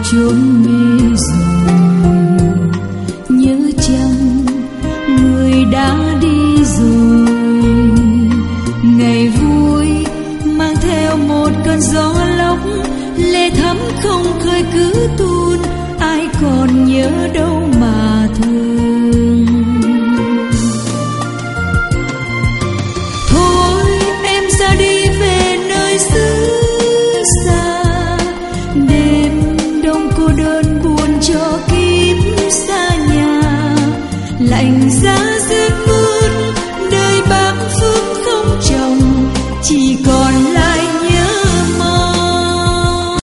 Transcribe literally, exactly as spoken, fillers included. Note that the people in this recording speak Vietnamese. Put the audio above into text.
chốn mê rồi, nhớ chăng người đã đi rồi. Ngày vui mang theo một cơn gió lốc, lệ thắm không khơi cứ tuôn, ai còn nhớ đâu mà thôi.